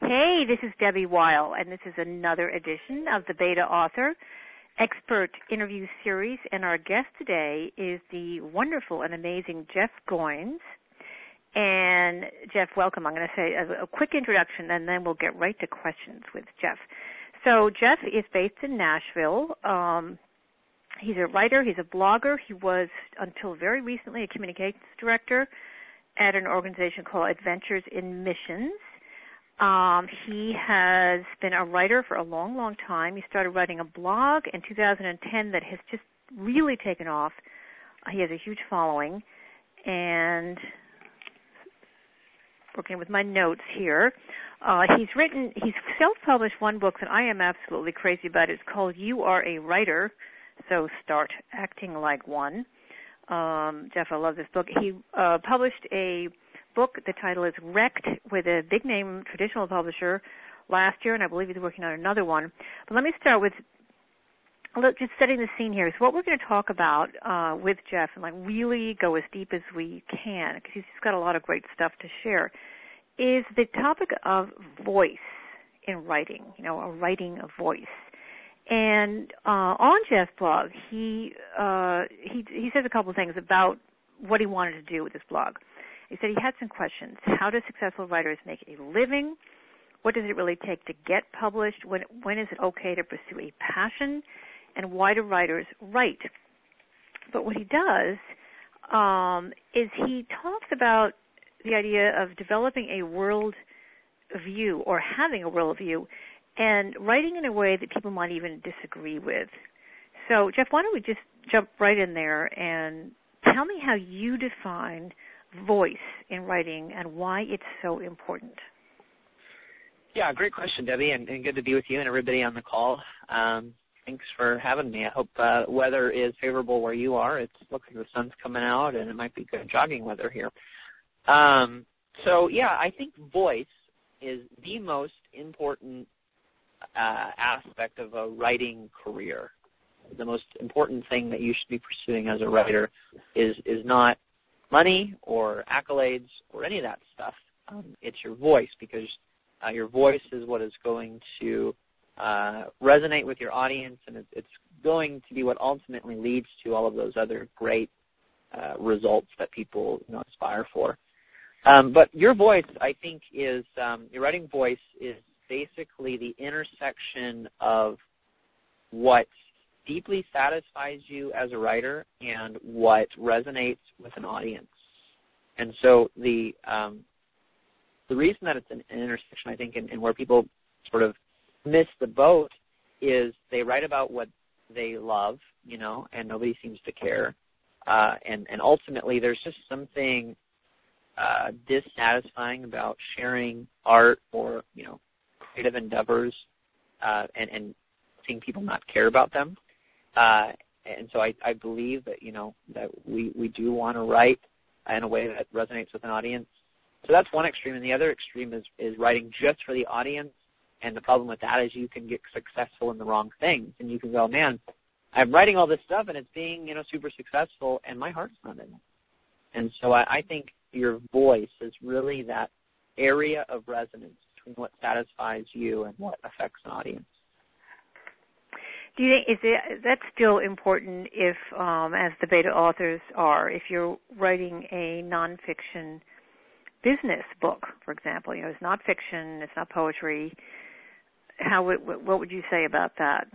Hey, this is Debbie Weil, and this is another edition of the Beta Author Expert Interview Series, and our guest today is the wonderful and amazing Jeff Goins. And Jeff, welcome. I'm going to say a quick introduction, and then we'll get right to questions with Jeff. So Jeff is based in Nashville. He's a writer. He's a blogger. He was, until very recently, a communications director at an organization called Adventures in Missions. He has been a writer for a long, long time. He started writing a blog in 2010 that has just really taken off. He has a huge following, and working with my notes here, he's self-published one book that I am absolutely crazy about. It's called You Are a Writer, So Start Acting Like One. Jeff, I love this book. He published a book, the title is Wrecked, with a big-name traditional publisher last year, and I believe he's working on another one. But let me start with just setting the scene here. So what we're going to talk about with Jeff, and really go as deep as we can, because he's just got a lot of great stuff to share, is the topic of voice in writing, writing a voice. And on Jeff's blog, he says a couple of things about what he wanted to do with this blog. He said he had some questions. How do successful writers make a living? What does it really take to get published? When is it okay to pursue a passion? And why do writers write? But what he does is he talks about the idea of developing a world view or having a world view and writing in a way that people might even disagree with. So, Jeff, why don't we just jump right in there and tell me how you define voice in writing and why it's so important. Yeah, great question, Debbie, and good to be with you and everybody on the call. Thanks for having me. I hope weather is favorable where you are. It looks like the sun's coming out, and it might be good jogging weather here. I think voice is the most important aspect of a writing career. The most important thing that you should be pursuing as a writer is not money or accolades or any of that stuff. It's your voice, because your voice is what is going to resonate with your audience, and it's going to be what ultimately leads to all of those other great results that people aspire for. But your voice, I think, is your writing voice is basically the intersection of what deeply satisfies you as a writer and what resonates with an audience. And so the reason that it's an intersection, I think, and where people sort of miss the boat is they write about what they love, and nobody seems to care. And ultimately, there's just something dissatisfying about sharing art or, creative endeavors and seeing people not care about them. And so I believe that, that we do want to write in a way that resonates with an audience. So that's one extreme. And the other extreme is writing just for the audience. And the problem with that is you can get successful in the wrong things. And you can go, man, I'm writing all this stuff and it's being, super successful, and my heart's not in it. And so I think your voice is really that area of resonance between what satisfies you and what affects an audience. Do you think that's still important if, as the beta authors are, if you're writing a nonfiction business book, for example, it's not fiction, it's not poetry, what would you say about that?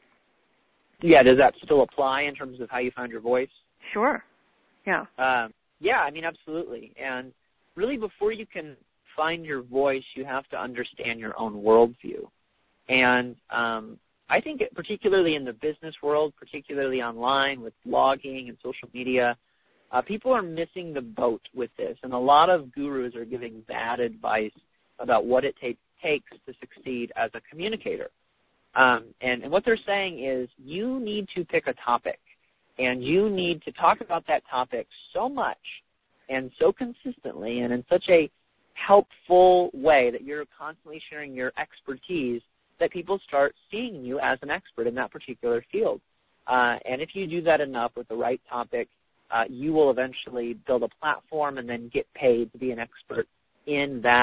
Yeah, does that still apply in terms of how you found your voice? Sure, yeah. Absolutely. And really, before you can find your voice, you have to understand your own worldview. And I think particularly in the business world, particularly online with blogging and social media, people are missing the boat with this. And a lot of gurus are giving bad advice about what it takes to succeed as a communicator. And what they're saying is you need to pick a topic, and you need to talk about that topic so much and so consistently and in such a helpful way that you're constantly sharing your expertise that people start seeing you as an expert in that particular field. And if you do that enough with the right topic, you will eventually build a platform and then get paid to be an expert in that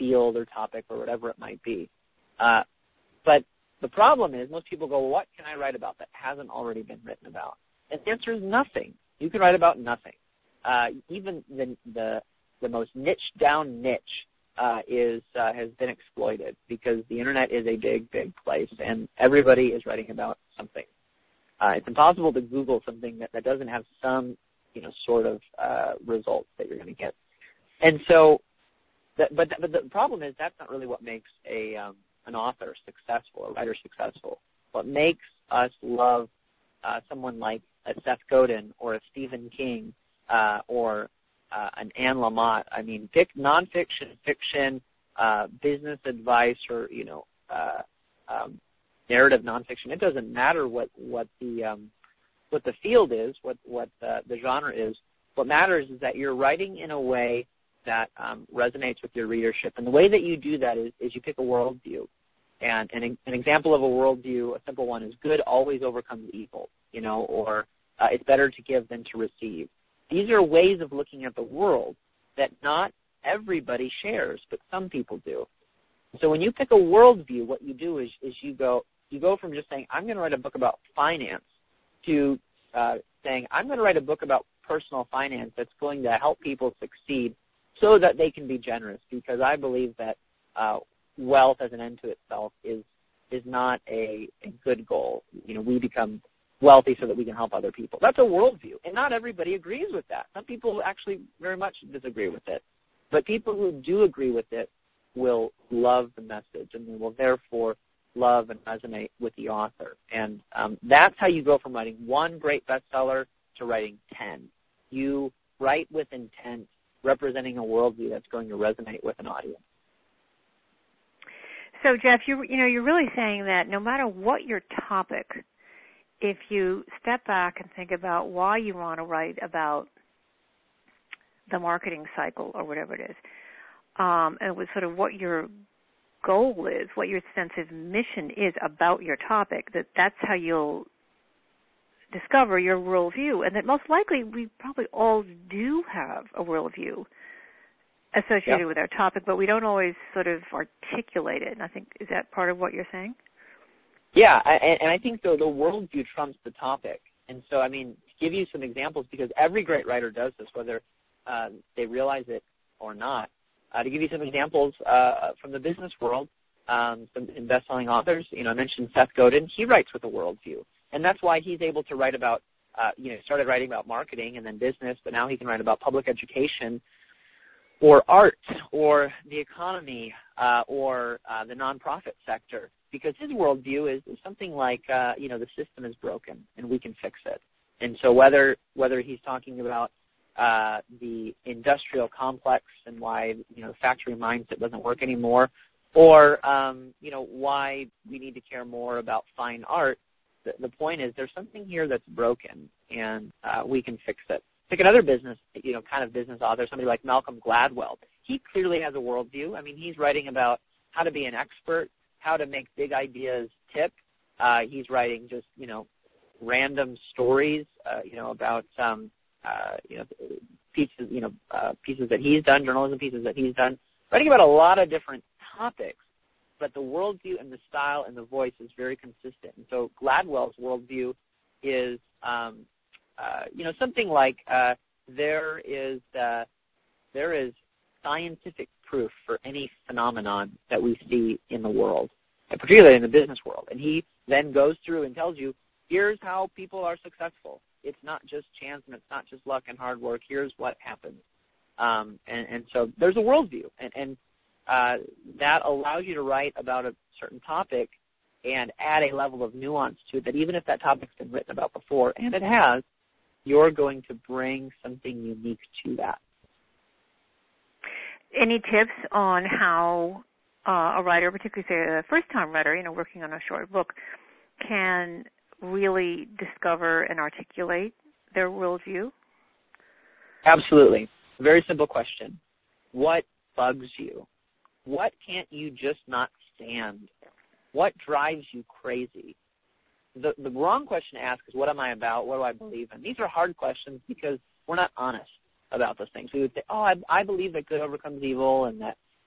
field or topic or whatever it might be. But the problem is most people go, well, what can I write about that hasn't already been written about? And the answer is nothing. You can write about nothing. Even the most niched down niche has been exploited because the internet is a big, big place and everybody is writing about something. It's impossible to Google something that doesn't have some, sort of results that you're going to get. And so, but the problem is that's not really what makes an author successful, a writer successful. What makes us love someone like a Seth Godin or a Stephen King or an Anne Lamott. I mean, nonfiction, fiction, business advice, or narrative nonfiction. It doesn't matter what the field is, what the genre is. What matters is that you're writing in a way that resonates with your readership, and the way that you do that is you pick a worldview. And an example of a worldview, a simple one, is good always overcomes evil, or it's better to give than to receive. These are ways of looking at the world that not everybody shares, but some people do. So when you pick a worldview, what you do is you go from just saying, I'm going to write a book about finance to saying, I'm going to write a book about personal finance that's going to help people succeed so that they can be generous, because I believe that wealth as an end to itself is not a good goal. We become wealthy so that we can help other people. That's a worldview, and not everybody agrees with that. Some people actually very much disagree with it, but people who do agree with it will love the message, and they will therefore love and resonate with the author. And that's how you go from writing one great bestseller to writing 10. You write with intent, representing a worldview that's going to resonate with an audience. So, Jeff, you're really saying that no matter what your topic, if you step back and think about why you want to write about the marketing cycle or whatever it is, and with sort of what your goal is, what your sense of mission is about your topic, that's how you'll discover your worldview, and that most likely we probably all do have a worldview associated with our topic, but we don't always sort of articulate it. And I think, is that part of what you're saying? Yeah, and I think the worldview trumps the topic. And so, I mean, to give you some examples, because every great writer does this, whether they realize it or not. To give you some examples from the business world, some best-selling authors, I mentioned Seth Godin. He writes with a worldview, and that's why he's able to write about, started writing about marketing and then business, but now he can write about public education or art or the economy or the nonprofit sector, because his worldview is something like, the system is broken and we can fix it. And so whether he's talking about the industrial complex and why, the factory mindset doesn't work anymore, or, why we need to care more about fine art, the point is there's something here that's broken and we can fix it. Pick another business, kind of business author, somebody like Malcolm Gladwell. He clearly has a worldview. I mean, he's writing about how to be an expert, how to make big ideas tip. He's writing just, random stories, about pieces that he's done, journalism pieces that he's done, writing about a lot of different topics, but the worldview and the style and the voice is very consistent. And so Gladwell's worldview is, something like there is scientific proof for any phenomenon that we see in the world, and particularly in the business world. And he then goes through and tells you, here's how people are successful. It's not just chance and it's not just luck and hard work. Here's what happens. And so there's a worldview, and that allows you to write about a certain topic and add a level of nuance to it that even if that topic's been written about before, and it has, you're going to bring something unique to that. Any tips on how a writer, particularly say a first-time writer, working on a short book, can really discover and articulate their worldview? Absolutely. Very simple question. What bugs you? What can't you just not stand? What drives you crazy? The wrong question to ask is, what am I about? What do I believe in? These are hard questions because we're not honest about those things. We would say, I believe that good overcomes evil and that,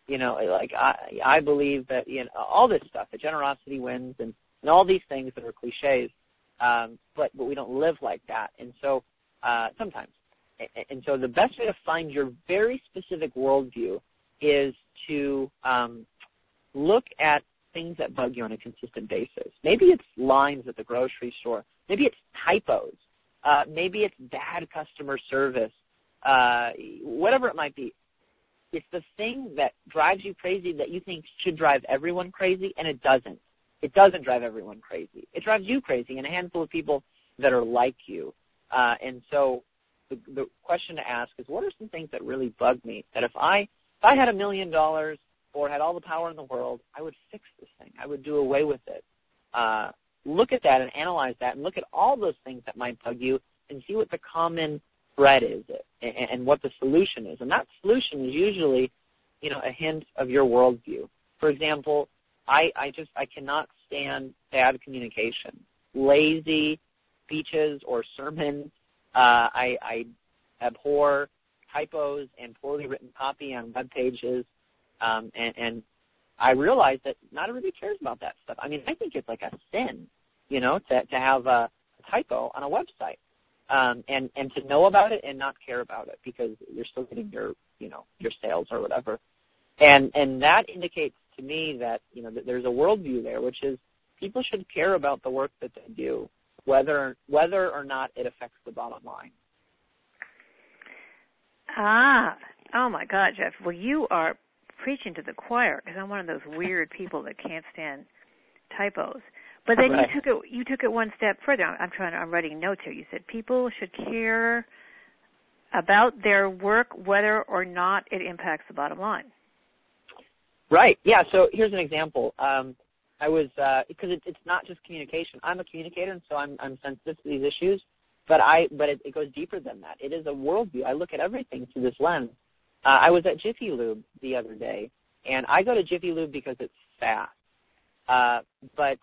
like I believe that all this stuff, that generosity wins, and all these things that are cliches, but we don't live like that, and so sometimes. And so the best way to find your very specific worldview is to look at things that bug you on a consistent basis. Maybe it's lines at the grocery store. Maybe it's typos. Maybe it's bad customer service. Whatever it might be. It's the thing that drives you crazy that you think should drive everyone crazy, and it doesn't. It doesn't drive everyone crazy. It drives you crazy and a handful of people that are like you. And so the question to ask is, what are some things that really bug me that if I had $1 million or had all the power in the world, I would fix this thing. I would do away with it. Look at that and analyze that and look at all those things that might bug you and see what the common thread is and what the solution is. And that solution is usually, a hint of your worldview. For example, I cannot stand bad communication, lazy speeches or sermons. I abhor typos and poorly written copy on web pages. And I realize that not everybody cares about that stuff. I mean, I think it's like a sin, to have a typo on a website, and to know about it and not care about it because you're still getting your sales or whatever. And that indicates to me that, that there's a worldview there, which is people should care about the work that they do, whether or not it affects the bottom line. Oh my God, Jeff. Well, you are preaching to the choir because I'm one of those weird people that can't stand typos. But then right. you took it one step further. I'm writing notes here. You said people should care about their work whether or not it impacts the bottom line. Right. Yeah. So here's an example. I was because it's not just communication. I'm a communicator, and so I'm sensitive to these issues. But it goes deeper than that. It is a worldview. I look at everything through this lens. I was at Jiffy Lube the other day, and I go to Jiffy Lube because it's fast. But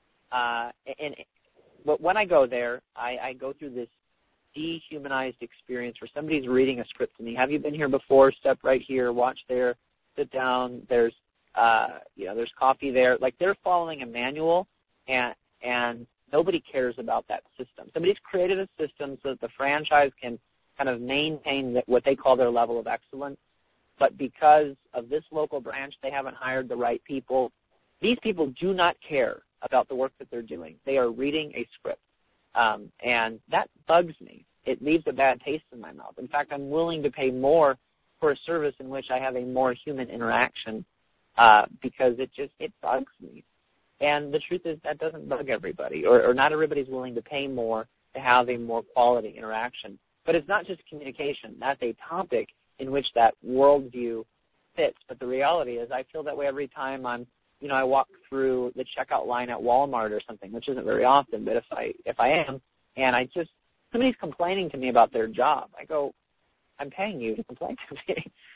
when I go there, I go through this dehumanized experience where somebody's reading a script to me. Have you been here before? Step right here. Watch there. Sit down. There's there's coffee there. Like they're following a manual, and nobody cares about that system. Somebody's created a system so that the franchise can kind of maintain what they call their level of excellence. But because of this local branch, they haven't hired the right people. These people do not care about the work that they're doing. They are reading a script. And that bugs me. It leaves a bad taste in my mouth. In fact, I'm willing to pay more for a service in which I have a more human interaction because it bugs me. And the truth is that doesn't bug everybody, or not everybody's willing to pay more to have a more quality interaction. But it's not just communication. That's a topic in which that worldview fits. But the reality is I feel that way every time I walk through the checkout line at Walmart or something, which isn't very often, but if I am, and somebody's complaining to me about their job, I go, I'm paying you to complain to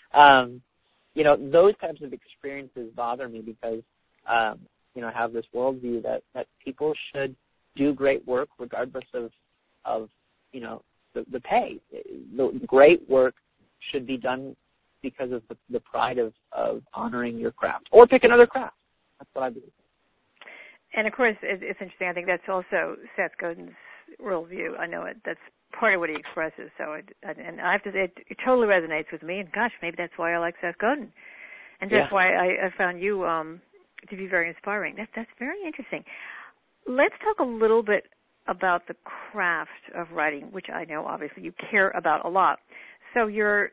me. Those types of experiences bother me because, I have this worldview that people should do great work regardless of the pay. The great work should be done because of the pride of honoring your craft. Or pick another craft. That's what I believe. And, of course, it's interesting. I think that's also Seth Godin's worldview. I know that's part of what he expresses. And I have to say, it totally resonates with me. And, gosh, maybe that's why I like Seth Godin. And that's why I found you to be very inspiring. That's very interesting. Let's talk a little bit about the craft of writing, which I know obviously you care about a lot. So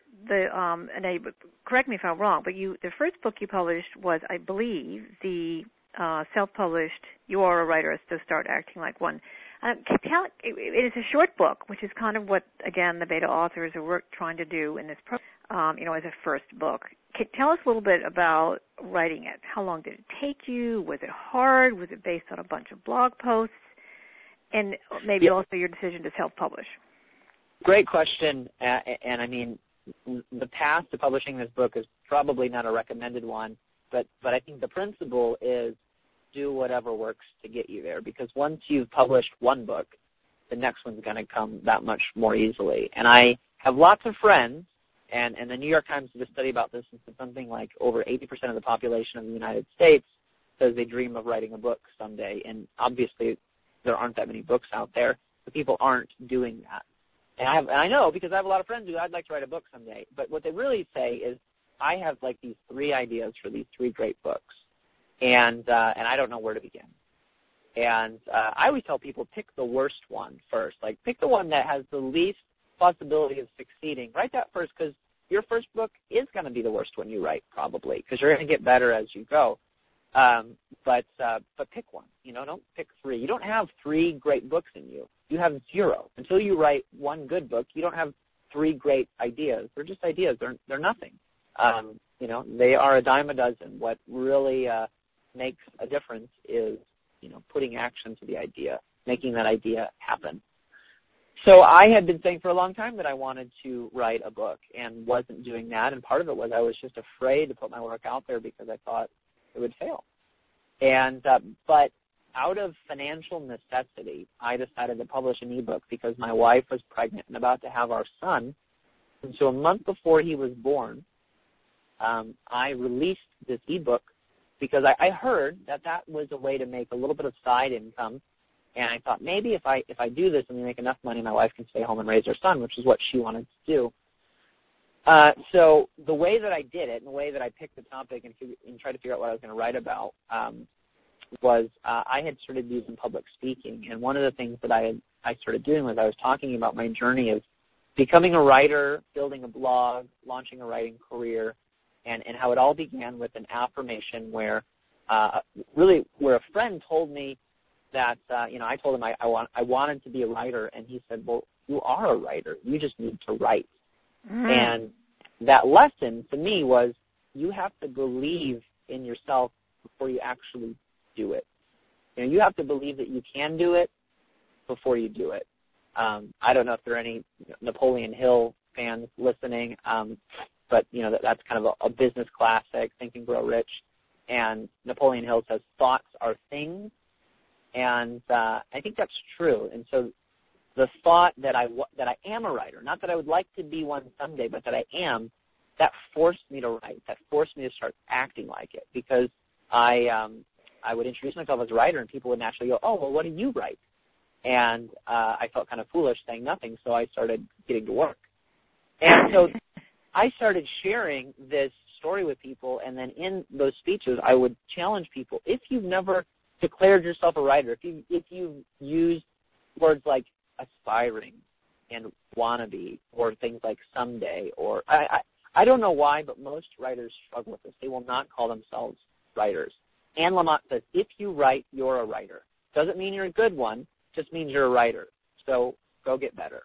and correct me if I'm wrong, but the first book you published was, I believe, the self-published "You Are a Writer, So Start Acting Like One." It is a short book, which is kind of what, again, the beta authors are trying to do in this program, as a first book. Tell us a little bit about writing it. How long did it take you? Was it hard? Was it based on a bunch of blog posts? And maybe also your decision to self-publish. Great question. And I mean, the path to publishing this book is probably not a recommended one, but I think the principle is do whatever works to get you there, because once you've published one book, the next one's going to come that much more easily. And I have lots of friends And the New York Times did a study about this and said something like over 80% of the population of the United States says they dream of writing a book someday. And obviously there aren't that many books out there, but people aren't doing that. And I know because I have a lot of friends who I'd like to write a book someday. But what they really say is, I have like these 3 ideas for these 3 great books, and I don't know where to begin. And I always tell people, pick the worst one first. Like, pick the one that has the least possibility of succeeding. Write that first, because your first book is going to be the worst one you write, probably, because you're going to get better as you go. But pick one. Don't pick 3. You don't have 3 great books in you. You have 0. Until you write one good book, you don't have 3 great ideas. They're just ideas. They're nothing. They are a dime a dozen. What really makes a difference is, putting action to the idea, making that idea happen. So I had been saying for a long time that I wanted to write a book and wasn't doing that. And part of it was I was just afraid to put my work out there because I thought it would fail. And but out of financial necessity, I decided to publish an ebook because my wife was pregnant and about to have our son. And so a month before he was born, I released this ebook because I heard that was a way to make a little bit of side income, and I thought maybe if I do this and we make enough money, my wife can stay home and raise our son, which is what she wanted to do. So the way that I did it, and the way that I picked the topic and tried to figure out what I was going to write about, was I had started using public speaking, and one of the things that I started doing was I was talking about my journey of becoming a writer, building a blog, launching a writing career, and how it all began with an affirmation where where a friend told me that, I told him I wanted to be a writer, and he said, well, you are a writer. You just need to write. And that lesson to me was you have to believe in yourself before you actually do it. You have to believe that you can do it before you do it. I don't know if there are any Napoleon Hill fans listening, but that's kind of a business classic, Think and Grow Rich. And Napoleon Hill says thoughts are things, and I think that's true. And so the thought that I am a writer, not that I would like to be one someday, but that I am, that forced me to write. That forced me to start acting like it, because I would introduce myself as a writer, and people would naturally go, oh, well, what do you write? And I felt kind of foolish saying nothing, so I started getting to work. And so I started sharing this story with people, and then in those speeches, I would challenge people, if you've never declared yourself a writer, if you've used words like aspiring and wannabe, or things like someday, or I don't know why, but most writers struggle with this. They will not call themselves writers. Anne Lamott says, if you write, you're a writer. Doesn't mean you're a good one, just means you're a writer. So go get better.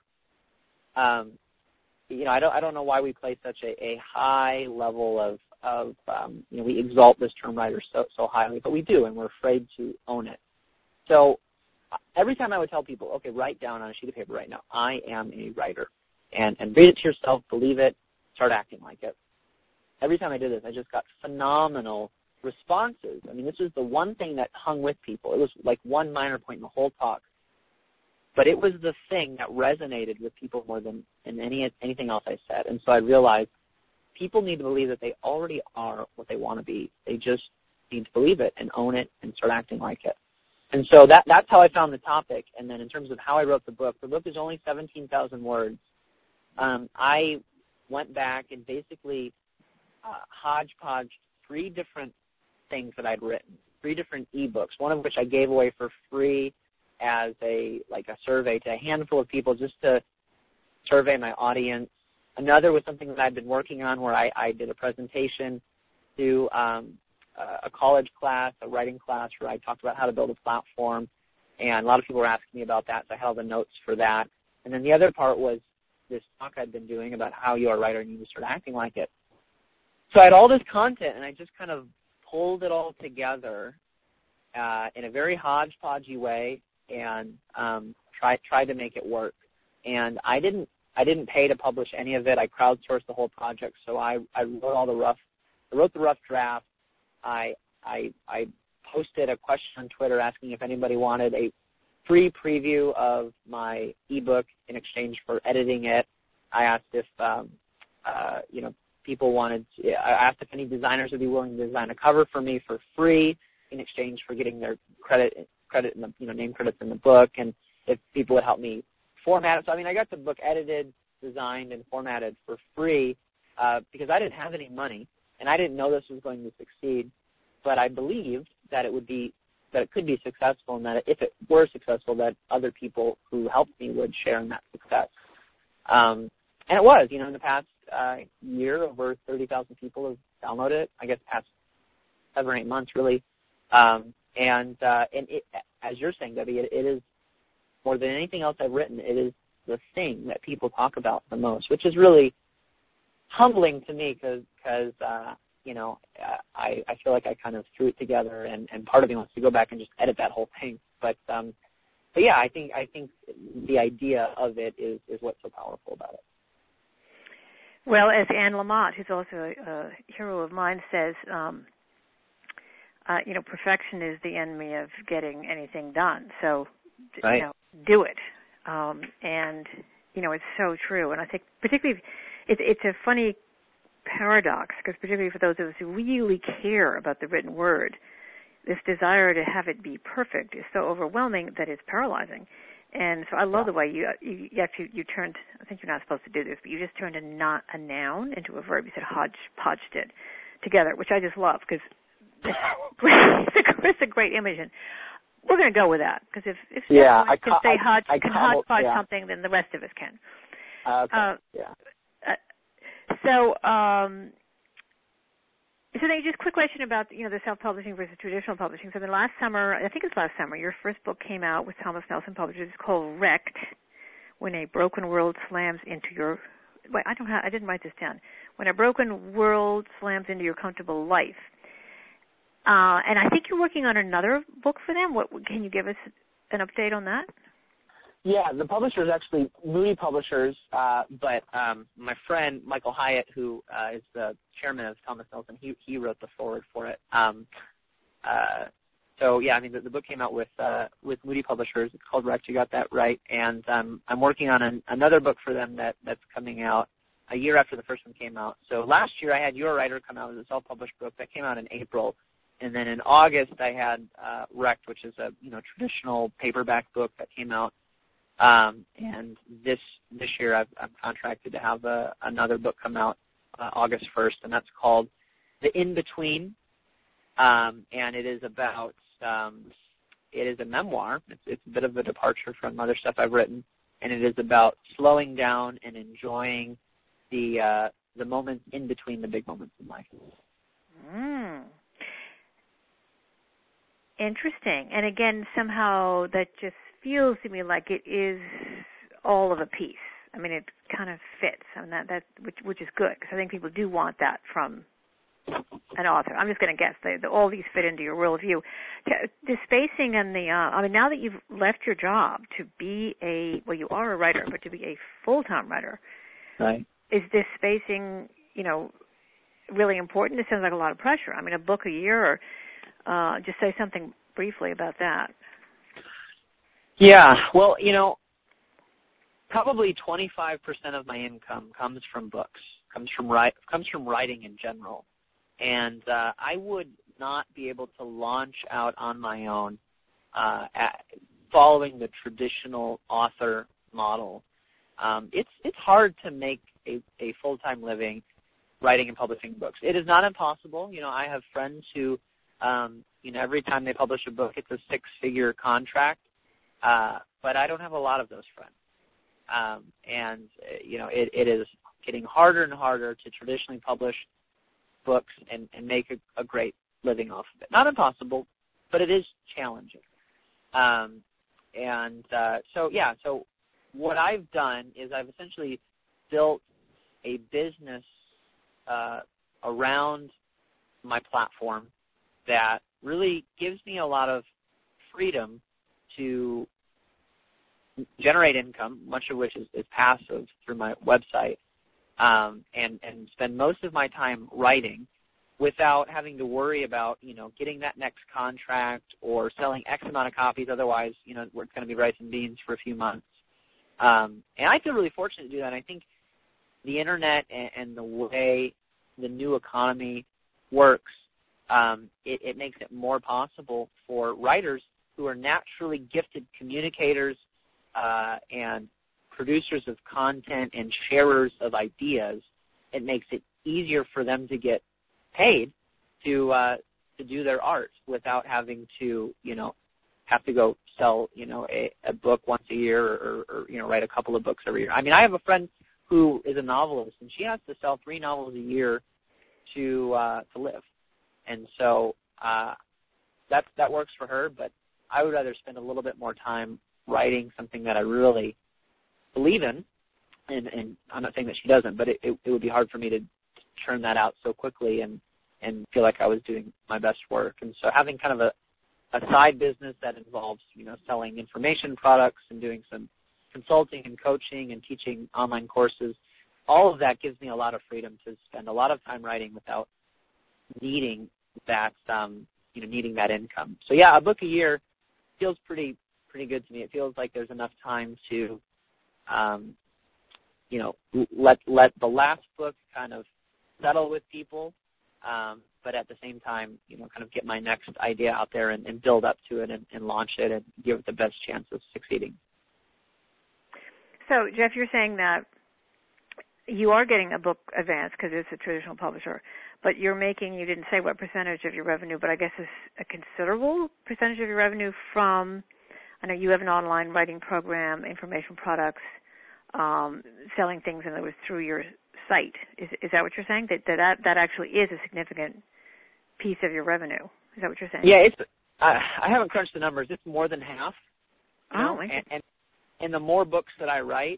I don't know why we place such a high level of we exalt this term writer so highly, but we do, and we're afraid to own it. So every time I would tell people, okay, write down on a sheet of paper right now, I am a writer, and read it to yourself, believe it, start acting like it. Every time I did this, I just got phenomenal responses. I mean, this was the one thing that hung with people. It was like one minor point in the whole talk, but it was the thing that resonated with people more than anything else I said. And so I realized people need to believe that they already are what they want to be. They just need to believe it and own it and start acting like it. And so that's how I found the topic. And then in terms of how I wrote the book is only 17,000 words. I went back and basically hodgepodged 3 different things that I'd written, 3 different ebooks, one of which I gave away for free as a survey to a handful of people just to survey my audience. Another was something that I'd been working on where I did a presentation to a college class, a writing class, where I talked about how to build a platform, and a lot of people were asking me about that, so I held the notes for that. And then the other part was this talk I'd been doing about how you're a writer and you need to start acting like it. So I had all this content, and I just kind of pulled it all together in a very hodgepodgey way and tried to make it work. And I didn't pay to publish any of it. I crowdsourced the whole project, so I wrote the rough draft. I posted a question on Twitter asking if anybody wanted a free preview of my ebook in exchange for editing it. I asked if people I asked if any designers would be willing to design a cover for me for free in exchange for getting their credit in the, name credits in the book, and if people would help me format it. So, I got the book edited, designed, and formatted for free because I didn't have any money, and I didn't know this was going to succeed, but I believed that it could be successful, and that if it were successful, that other people who helped me would share in that success. And it was, in the past year, over 30,000 people have downloaded it. I guess past 7 or 8 months, really. And it, as you're saying, Debbie, it is more than anything else I've written. It is the thing that people talk about the most, which is really humbling to me because I feel like I kind of threw it together, and part of me wants to go back and just edit that whole thing. But yeah, I think the idea of it is what's so powerful about it. Well, as Anne Lamott, who's also a hero of mine, says, perfection is the enemy of getting anything done. So, right. Do it. And it's so true. And I think particularly it's a funny paradox, because particularly for those of us who really care about the written word, this desire to have it be perfect is so overwhelming that it's paralyzing. And so I love the way you turned, I think you're not supposed to do this, but you just turned a noun into a verb. You said hodged it together, which I just love, because it's a great image. And we're going to go with that, because if someone can say hodgepodge something, then the rest of us can. So then just a quick question about, the self-publishing versus traditional publishing. So then last summer, your first book came out with Thomas Nelson Publishers. It's called Wrecked, When a Broken World Slams into Your... Wait, I didn't write this down. When a Broken World Slams into Your Comfortable Life. And I think you're working on another book for them. Can you give us an update on that? Yeah, the publisher is actually Moody Publishers, but my friend Michael Hyatt, who is the chairman of Thomas Nelson, he wrote the foreword for it. So yeah, the book came out with Moody Publishers. It's called Wrecked. You got that right. And I'm working on another book for them that's coming out a year after the first one came out. So last year I had Your Writer come out as a self-published book that came out in April. And then in August I had Wrecked, which is a traditional paperback book that came out. And this year I'm contracted to have another book come out August 1st, and that's called The In-Between. And it is about it is a memoir. It's a bit of a departure from other stuff I've written, and it is about slowing down and enjoying the moments in between the big moments in life. Interesting. And again, somehow that just feels to me like it is all of a piece. It kind of fits, that which is good, because I think people do want that from an author. I'm just going to guess all these fit into your worldview. The spacing and now that you've left your job to be you are a writer, but to be a full-time writer, right? Is this spacing, really important? It sounds like a lot of pressure. A book a year, or just say something briefly about that. Yeah, well, probably 25% of my income comes from books, comes from writing in general, and I would not be able to launch out on my own following the traditional author model. It's hard to make a full-time living writing and publishing books. It is not impossible. I have friends who, every time they publish a book, it's a 6-figure contract. But I don't have a lot of those friends. It is getting harder and harder to traditionally publish books and make a great living off of it. Not impossible, but it is challenging. So what I've done is I've essentially built a business around my platform that really gives me a lot of freedom to generate income, much of which is passive through my website, and spend most of my time writing without having to worry about, getting that next contract or selling X amount of copies. Otherwise, it's going to be rice and beans for a few months. And I feel really fortunate to do that. And I think the internet and the way the new economy works, it makes it more possible for writers who are naturally gifted communicators and producers of content and sharers of ideas. It makes it easier for them to get paid to do their art without having to, have to go sell, a book once a year or write a couple of books every year. I mean, I have a friend who is a novelist, and she has to sell 3 novels a year to live. And so that works for her, but I would rather spend a little bit more time writing something that I really believe in. And I'm not saying that she doesn't, but it would be hard for me to churn that out so quickly and feel like I was doing my best work. And so having kind of a side business that involves, selling information products and doing some consulting and coaching and teaching online courses, all of that gives me a lot of freedom to spend a lot of time writing without needing that, needing that income. So yeah, a book a year feels pretty good to me. It feels like there's enough time to, let the last book kind of settle with people, but at the same time, kind of get my next idea out there and build up to it and launch it and give it the best chance of succeeding. So, Jeff, you're saying that you are getting a book advance because it's a traditional publisher, but you didn't say what percentage of your revenue, but I guess it's a considerable percentage of your revenue from, I know you have an online writing program, information products, selling things, and it was through your site. Is that what you're saying? That actually is a significant piece of your revenue. Is that what you're saying? Yeah, I haven't crunched the numbers. It's more than half. And the more books that I write,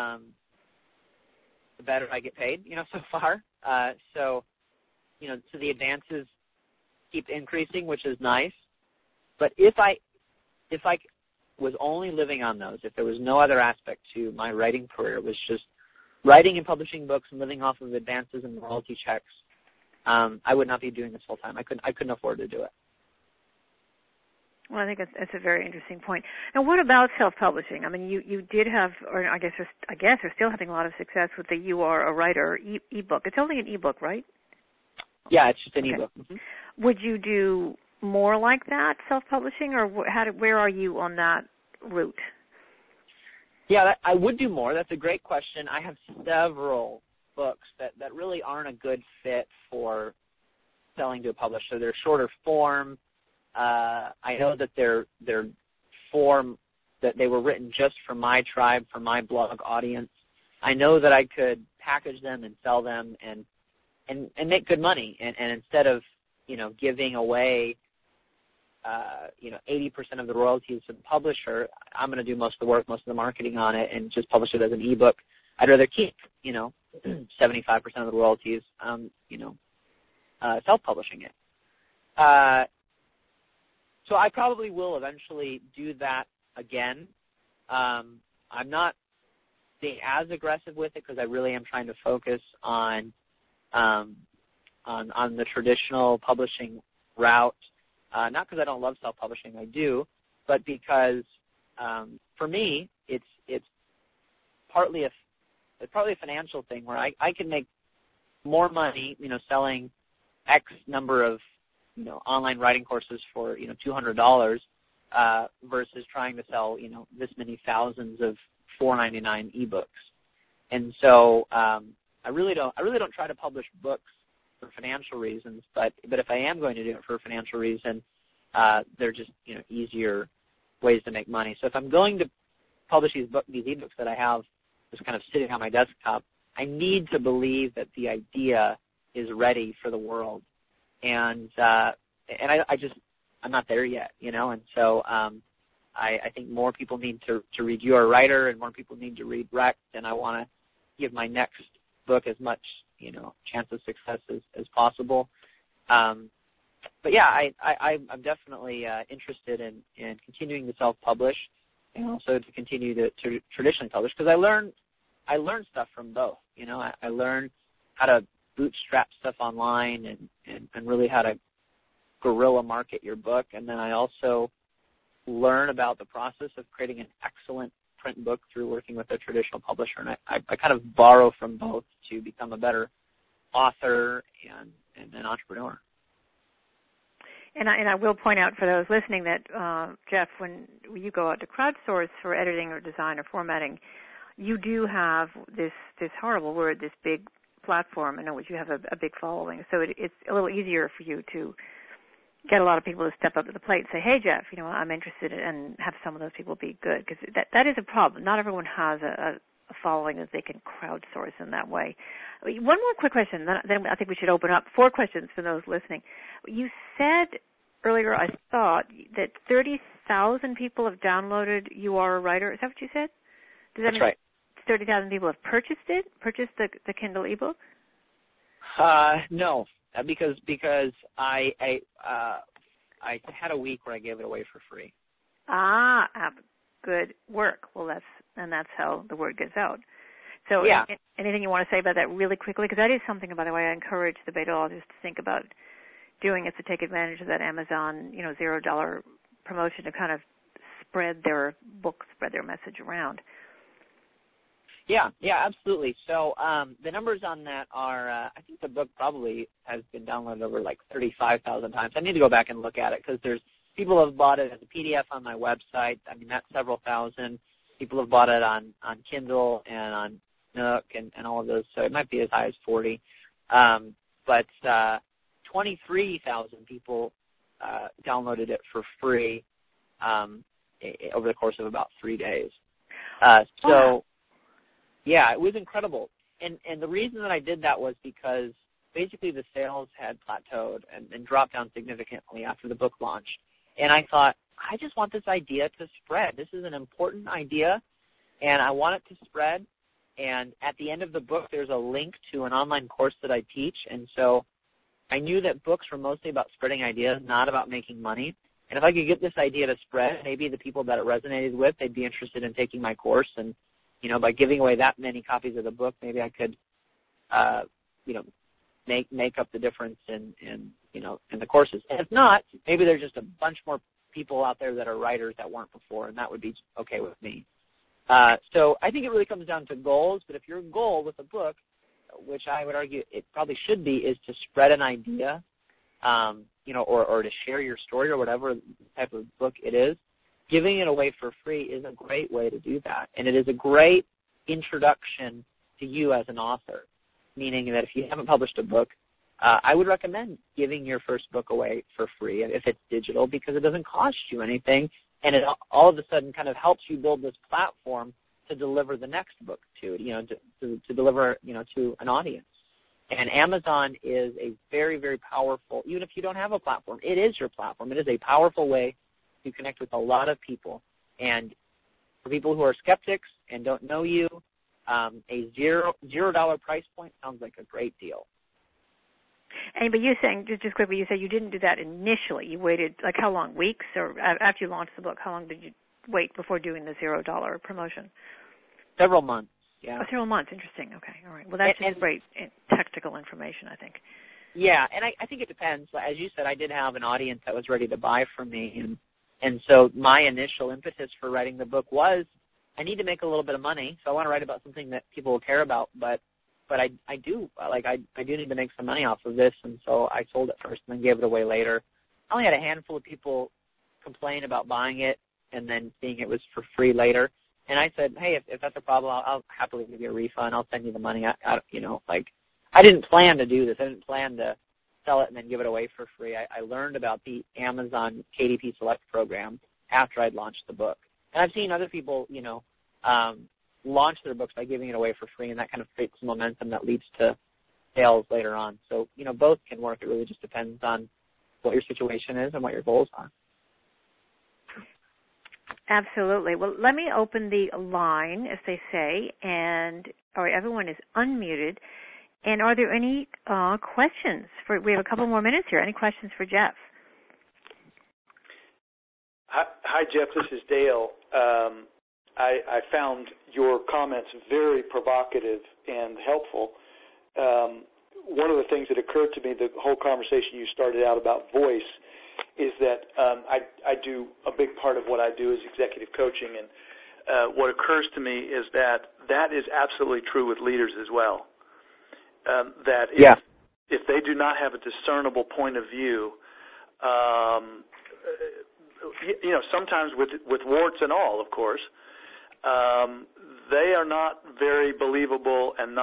the better I get paid, so far. So the advances keep increasing, which is nice. But if I was only living on those, if there was no other aspect to my writing career, it was just writing and publishing books and living off of advances and royalty checks, I would not be doing this full time. I couldn't afford to do it. Well, I think that's a very interesting point. Now, what about self-publishing? I mean, you did have, or I guess you're still having a lot of success with the You Are a Writer ebook. It's only an ebook, right? Yeah, it's just an ebook. Mm-hmm. Would you do more like that, self-publishing, or where are you on that route? Yeah, I would do more. That's a great question. I have several books that really aren't a good fit for selling to a publisher. They're shorter form. I know that they're form that they were written just for my tribe, for my blog audience. I know that I could package them and sell them and make good money. And instead of, giving away 80% of the royalties to the publisher, I'm going to do most of the work, most of the marketing on it, and just publish it as an ebook. I'd rather keep, 75% of the royalties, self-publishing it. So I probably will eventually do that again. I'm not being as aggressive with it because I really am trying to focus on the traditional publishing route. Not because I don't love self-publishing, I do, but because for me it's partly a financial thing where I can make more money, selling X number of online writing courses for $200 versus trying to sell this many thousands of $4.99 ebooks. And so I really don't try to publish books for financial reasons, but if I am going to do it for a financial reason, they're just easier ways to make money. So if I'm going to publish these ebooks that I have just kind of sitting on my desktop, I need to believe that the idea is ready for the world. And I'm not there yet, and so I think more people need to read You Are a Writer and more people need to read Wrecked, and I want to give my next book as much, chance of success as possible. But yeah, I'm definitely interested in continuing to self-publish and also to continue to traditionally publish because I learn stuff from both. I learn how to bootstrap stuff online and really how to guerrilla market your book. And then I also learn about the process of creating an excellent print book through working with a traditional publisher, and I kind of borrow from both to become a better author and an entrepreneur. And I will point out for those listening that, Jeff, when you go out to crowdsource for editing or design or formatting, you do have this horrible word, this big platform, in which you have a big following. So it's a little easier for you to get a lot of people to step up to the plate and say, hey, Jeff, I'm interested in, and have some of those people be good. Because that is a problem. Not everyone has a following that they can crowdsource in that way. One more quick question, then I think we should open up 4 questions for those listening. You said earlier, I thought, that 30,000 people have downloaded You Are a Writer. Is that what you said? Does that That's mean right. 30,000 people have purchased the Kindle ebook? No, because I had a week where I gave it away for free. Good work. Well, that's how the word gets out. So, yeah. Anything you want to say about that really quickly? Because that is something, by the way, I encourage the Betologists to think about doing, is to take advantage of that Amazon, $0 promotion to kind of spread their book, spread their message around. Yeah, absolutely. So the numbers on that are, I think the book probably has been downloaded over like 35,000 times. I need to go back and look at it because there's people have bought it as a PDF on my website. I mean, that's several thousand. People have bought it on Kindle and on Nook and all of those, so it might be as high as 40. But 23,000 people downloaded it for free over the course of about 3 days. So, yeah, it was incredible. And the reason that I did that was because basically the sales had plateaued and dropped down significantly after the book launched. And I thought, I just want this idea to spread. This is an important idea, and I want it to spread. And at the end of the book, there's a link to an online course that I teach. And so I knew that books were mostly about spreading ideas, not about making money. And if I could get this idea to spread, maybe the people that it resonated with, they'd be interested in taking my course. And, by giving away that many copies of the book, maybe I could, make up the difference in the courses. And if not, maybe there's just a bunch more people out there that are writers that weren't before, and that would be okay with me. So I think it really comes down to goals, but if your goal with a book, which I would argue it probably should be, is to spread an idea, or to share your story or whatever type of book it is, giving it away for free is a great way to do that. And it is a great introduction to you as an author, meaning that if you haven't published a book, I would recommend giving your first book away for free if it's digital, because it doesn't cost you anything, and it all of a sudden kind of helps you build this platform to deliver the next book to deliver, to an audience. And Amazon is a very, very powerful, even if you don't have a platform, it is your platform. It is a powerful way to connect with a lot of people. And for people who are skeptics and don't know you, a $0 price point sounds like a great deal. But you're saying, just quickly, you said you didn't do that initially. You waited, like how long, weeks? Or after you launched the book, how long did you wait before doing the $0 promotion? Several months, yeah. Oh, several months, interesting. Okay, all right. Well, that's just great technical information, I think. Yeah, and I think it depends. As you said, I did have an audience that was ready to buy from me, and so my initial impetus for writing the book was, I need to make a little bit of money, so I want to write about something that people will care about, but I do need to make some money off of this, and so I sold it first and then gave it away later. I only had a handful of people complain about buying it and then seeing it was for free later, and I said, hey, if that's a problem, I'll happily give you a refund. I'll send you the money. I didn't plan to do this. I didn't plan to sell it and then give it away for free. I learned about the Amazon KDP Select program after I'd launched the book, and I've seen other people, launch their books by giving it away for free, and that kind of creates momentum that leads to sales later on. So, both can work. It really just depends on what your situation is and what your goals are. Absolutely. Well, let me open the line, as they say, and all right, everyone is unmuted. And are there any questions? We have a couple more minutes here. Any questions for Jeff? Hi, Jeff. This is Dale. I found your comments very provocative and helpful. One of the things that occurred to me, the whole conversation you started out about voice, is that I do a big part of what I do is executive coaching, and what occurs to me is that is absolutely true with leaders as well. That if they do not have a discernible point of view, sometimes with warts and all, of course, they are not very believable, and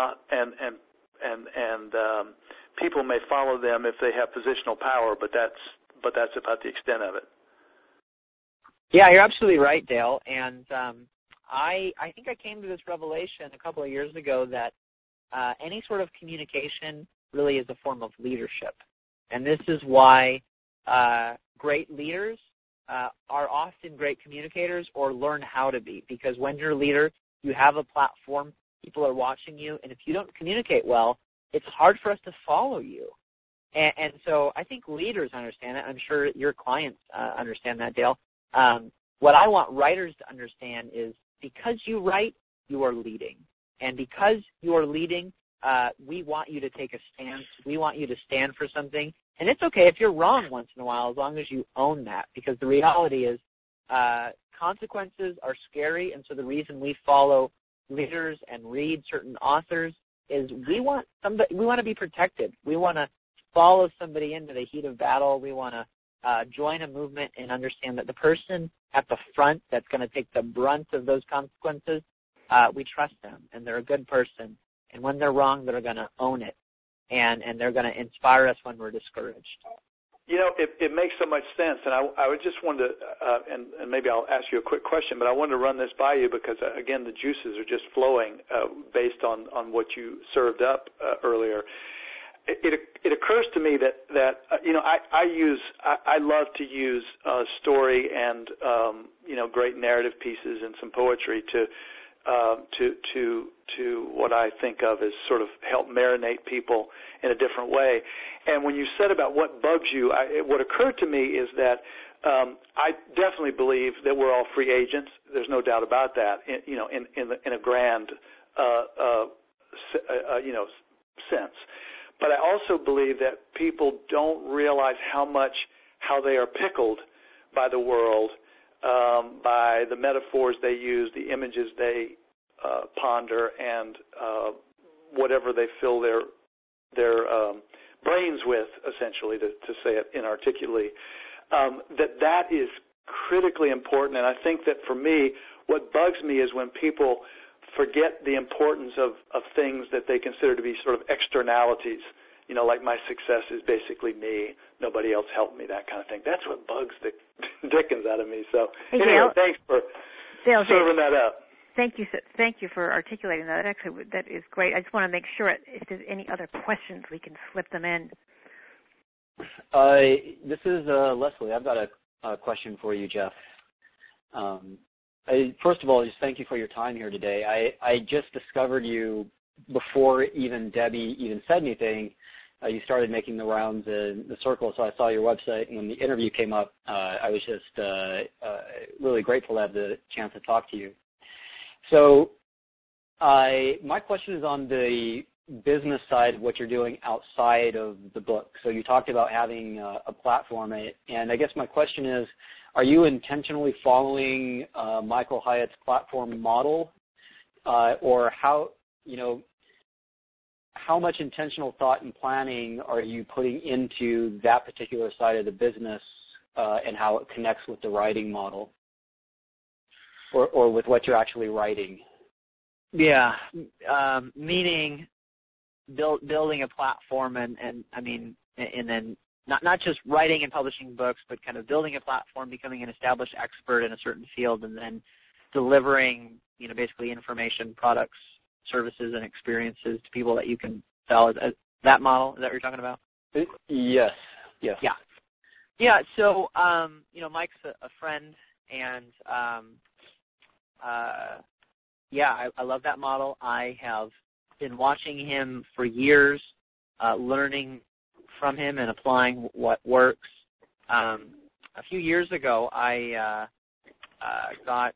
people may follow them if they have positional power, but that's about the extent of it. Yeah, you're absolutely right, Dale. And I think I came to this revelation a couple of years ago that any sort of communication really is a form of leadership. And this is why great leaders are often great communicators, or learn how to be. Because when you're a leader, you have a platform, people are watching you, and if you don't communicate well, it's hard for us to follow you. And so I think leaders understand that. I'm sure your clients understand that, Dale. What I want writers to understand is because you write, you are leading. And because you are leading, we want you to take a stance. We want you to stand for something. And it's okay if you're wrong once in a while, as long as you own that. Because the reality is consequences are scary. And so the reason we follow leaders and read certain authors is we want to be protected. We want to follow somebody into the heat of battle. We want to join a movement and understand that the person at the front that's going to take the brunt of those consequences, we trust them, and they're a good person. And when they're wrong, they're going to own it, and they're going to inspire us when we're discouraged. It makes so much sense, and I would just want to, and maybe I'll ask you a quick question, but I wanted to run this by you because, again, the juices are just flowing based on what you served up earlier. It occurs to me that I love to use story and great narrative pieces and some poetry to what I think of as sort of help marinate people in a different way. And when you said about what bugs you, what occurred to me is that I definitely believe that we're all free agents. There's no doubt about that. In a grand sense. But I also believe that people don't realize how they are pickled by the world, by the metaphors they use, the images they ponder, and whatever they fill their brains with, essentially, to say it inarticulately. That is critically important, and I think that for me, what bugs me is when people forget the importance of things that they consider to be sort of externalities, like my success is basically me, nobody else helped me, that kind of thing. That's what bugs the dickens out of me. So anyway, thanks for serving that up. Thank you for articulating that. Actually, that is great. I just want to make sure if there's any other questions, we can slip them in. This is Leslie. I've got a question for you, Jeff. First of all, just thank you for your time here today. I just discovered you before even Debbie even said anything. You started making the rounds in the circle, so I saw your website, and when the interview came up, I was just really grateful to have the chance to talk to you. So my question is on the business side of what you're doing outside of the book. So you talked about having a platform, and I guess my question is, are you intentionally following Michael Hyatt's platform model, or how much intentional thought and planning are you putting into that particular side of the business and how it connects with the writing model or with what you're actually writing? Yeah, meaning building a platform and then not just writing and publishing books, but kind of building a platform, becoming an established expert in a certain field, and then delivering, basically information, products, services, and experiences to people that you can sell. That model, is that what you're talking about? Yes. Yeah. So, Mike's a friend, and I love that model. I have been watching him for years, learning from him and applying what works. A few years ago, I got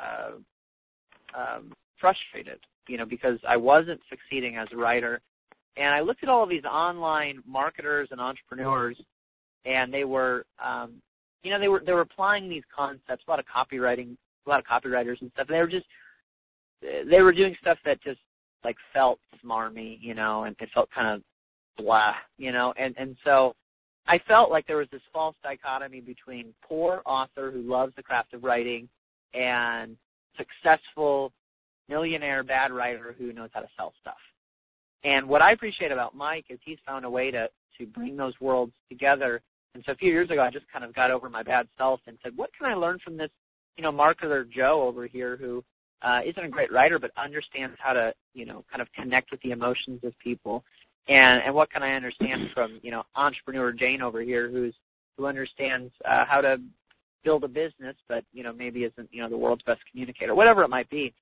frustrated, because I wasn't succeeding as a writer. And I looked at all of these online marketers and entrepreneurs, and they were, they were applying these concepts, a lot of copywriting a lot of copywriters and stuff. They were doing stuff that just like felt smarmy, and it felt kind of blah, and so I felt like there was this false dichotomy between poor author who loves the craft of writing and successful millionaire bad writer who knows how to sell stuff. And what I appreciate about Mike is he's found a way to bring those worlds together. And so a few years ago, I just kind of got over my bad self and said, what can I learn from this, marketer Joe over here who isn't a great writer but understands how to, kind of connect with the emotions of people? And what can I understand from, entrepreneur Jane over here who understands how to build a business but, maybe isn't, the world's best communicator, whatever it might be.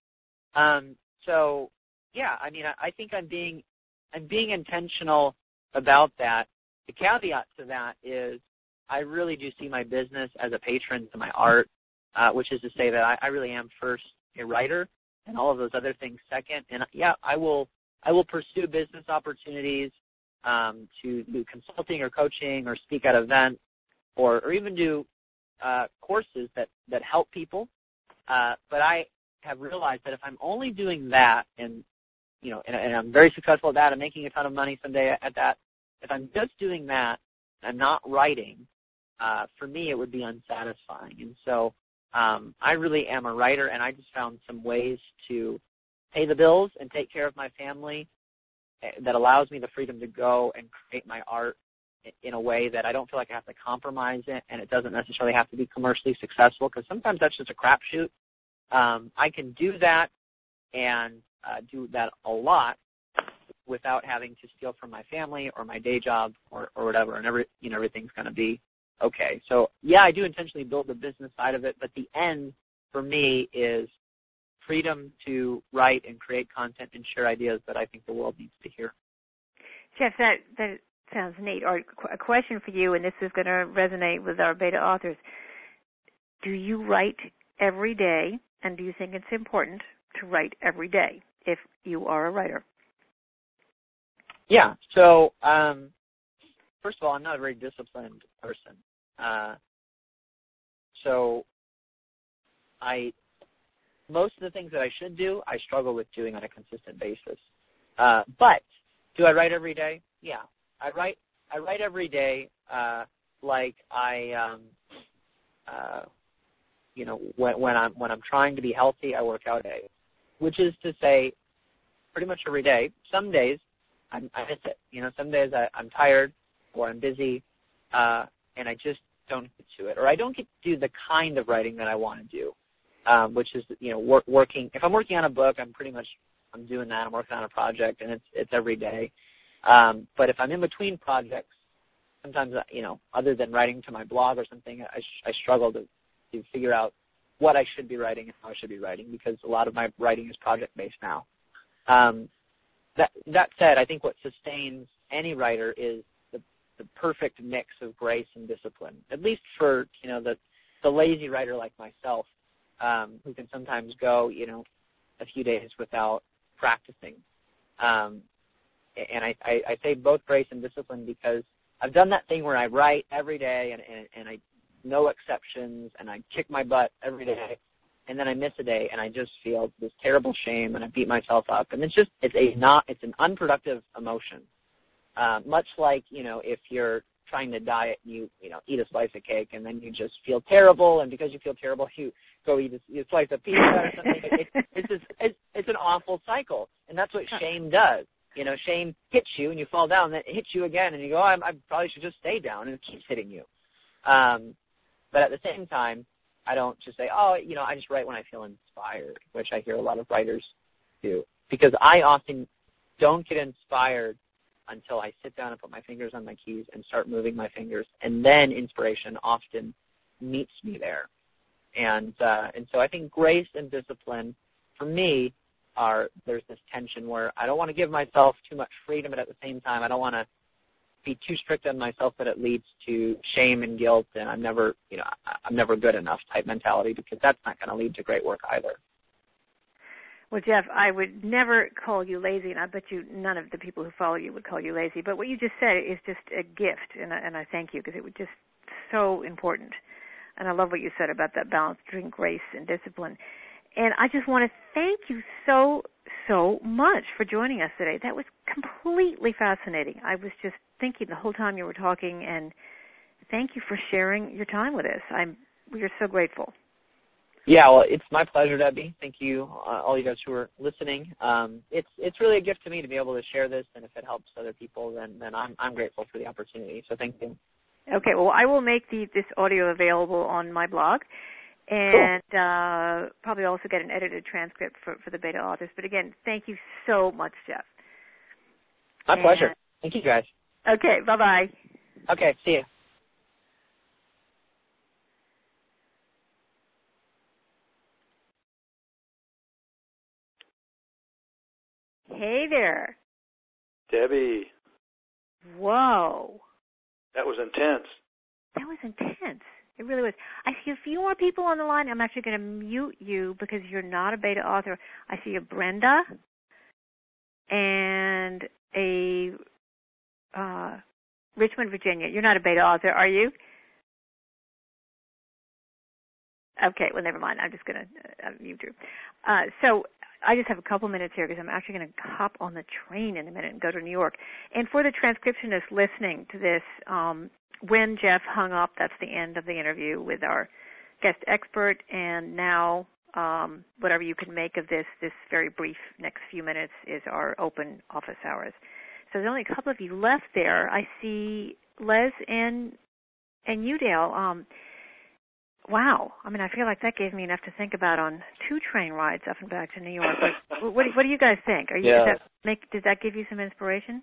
So, yeah, I mean, I think I'm being intentional about that. The caveat to that is I really do see my business as a patron to my art, which is to say that I really am first a writer and all of those other things second. And, yeah, I will pursue business opportunities to do consulting or coaching or speak at events or even do courses that help people. But I have realized that if I'm only doing that and I'm very successful at that, I'm making a ton of money someday at that, if I'm just doing that and I'm not writing, for me it would be unsatisfying. And so I really am a writer, and I just found some ways to pay the bills and take care of my family that allows me the freedom to go and create my art in a way that I don't feel like I have to compromise it, and it doesn't necessarily have to be commercially successful, because sometimes that's just a crapshoot. I can do that and do that a lot without having to steal from my family or my day job or whatever, and everything's going to be okay. So, yeah, I do intentionally build the business side of it, but the end for me is freedom to write and create content and share ideas that I think the world needs to hear. Jeff, that sounds neat. Or a question for you, and this is going to resonate with our beta authors. Do you write every day, and do you think it's important to write every day if you are a writer? Yeah. So, first of all, I'm not a very disciplined person. So most of the things that I should do, I struggle with doing on a consistent basis. But do I write every day? Yeah. I write every day, like when I'm trying to be healthy, I work out day, which is to say pretty much every day. Some days I miss it. Some days I'm tired or I'm busy, and I just don't get to it, or I don't get to do the kind of writing that I want to do, which is working. If I'm working on a book, I'm doing that. I'm working on a project, and it's every day. But if I'm in between projects, sometimes other than writing to my blog or something, I struggle to figure out what I should be writing and how I should be writing, because a lot of my writing is project based now. That said, I think what sustains any writer is the perfect mix of grace and discipline, at least for the lazy writer like myself, who can sometimes go a few days without practicing. And I say both grace and discipline because I've done that thing where I write every day and I no exceptions, and I kick my butt every day, and then I miss a day and I just feel this terrible shame and I beat myself up, and it's an unproductive emotion. Much like, if you're trying to diet and you eat a slice of cake and then you just feel terrible, and because you feel terrible, you go eat a slice of pizza or something. It's an awful cycle, and that's what shame does. Shame hits you and you fall down, then it hits you again, and you go, I probably should just stay down, and it keeps hitting you. But at the same time, I don't just say, I just write when I feel inspired, which I hear a lot of writers do, because I often don't get inspired until I sit down and put my fingers on my keys and start moving my fingers, and then inspiration often meets me there. And so I think grace and discipline, for me, there's this tension where I don't want to give myself too much freedom, but at the same time, I don't want to be too strict on myself that it leads to shame and guilt, and I'm never good enough type mentality, because that's not going to lead to great work either. Well, Jeff, I would never call you lazy, and I bet you none of the people who follow you would call you lazy. But what you just said is just a gift, and I thank you, because it was just so important. And I love what you said about that balance between grace and discipline. And I just want to thank you so much for joining us today. That was completely fascinating. I was just thinking the whole time you were talking, and thank you for sharing your time with us. We are so grateful. Yeah, well, it's my pleasure, Debbie. Thank you, all you guys who are listening. It's really a gift to me to be able to share this, and if it helps other people, then I'm grateful for the opportunity. So thank you. Okay, well, I will make this audio available on my blog, and cool. Probably also get an edited transcript for the beta authors. But again, thank you so much, Jeff. My pleasure. Thank you, guys. Okay, bye-bye. Okay, see you. Hey there. Debbie. Whoa. That was intense. That was intense. It really was. I see a few more people on the line. I'm actually going to mute you because you're not a beta author. I see a Brenda and a Richmond, Virginia. You're not a beta author, are you? Okay, well, never mind. I'm just going to mute you. So I just have a couple minutes here because I'm actually going to hop on the train in a minute and go to New York. And for the transcriptionist listening to this, when Jeff hung up, that's the end of the interview with our guest expert. And now whatever you can make of this very brief next few minutes is our open office hours. So there's only a couple of you left there. I see Les and you, Dale. Wow. I mean, I feel like that gave me enough to think about on 2 train rides up and back to New York. But what do you guys think? Did that give you some inspiration?